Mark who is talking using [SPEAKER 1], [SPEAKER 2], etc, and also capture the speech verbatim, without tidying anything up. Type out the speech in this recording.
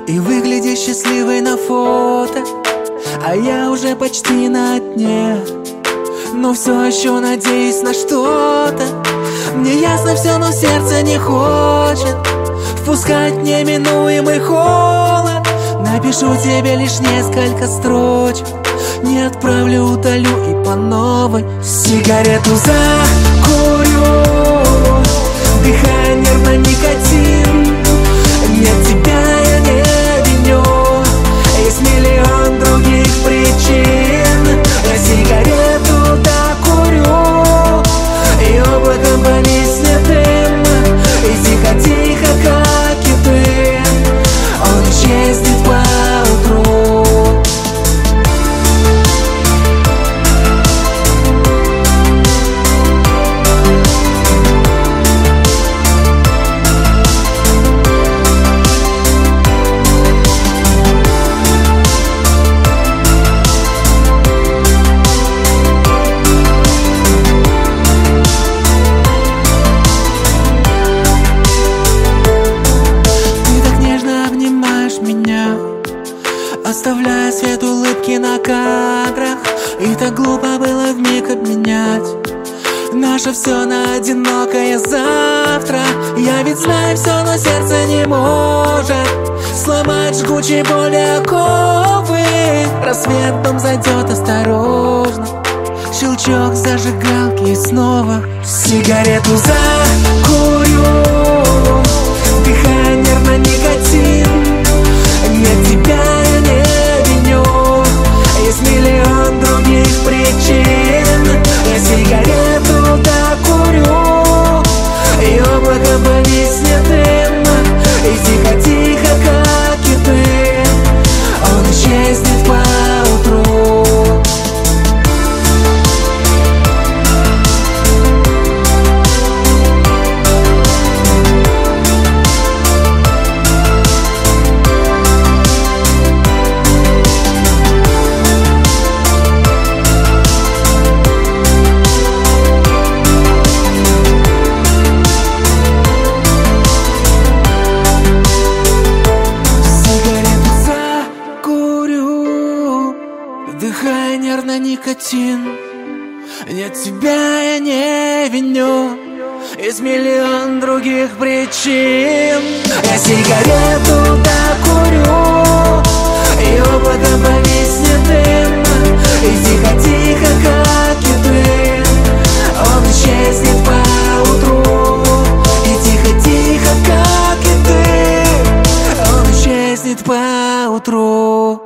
[SPEAKER 1] и выглядишь счастливой на фото, а я уже почти на дне, но все еще надеюсь на что-то. Мне ясно все, но сердце не хочет впускать неминуемый холод. Напишу тебе лишь несколько строчек, не отправлю, удалю и по новой. Сигарету закурю, вдыхая нервно никотин. Нет, тебя я не виню, есть миллион других причин. Я сигарету докурю, и облаком повиснет дым, и тихо-тихо, как и дым, он исчезнет поутру. Оставляя свет улыбки на кадрах, и так глупо было вмиг обменять наше все на одинокое завтра. Я ведь знаю все, но сердце не может сломать жгучей боли оковы. Рассвет в дом зайдет осторожно, щелчок зажигалки и снова сигарету закурю, вдыхая нервно никотин. Нет, тебя я не виню, есть миллион других причин. Я сигарету докурю, и облаком повиснет дым, и тихо-тихо, как и дым, он исчезнет поутру. Вдыхая нервно никотин. Нет, тебя я не виню, есть миллион других причин. Я сигарету докурю, и облаком повиснет дым, и тихо-тихо, как и дым, он исчезнет поутру. И тихо-тихо, как и дым, он исчезнет поутру.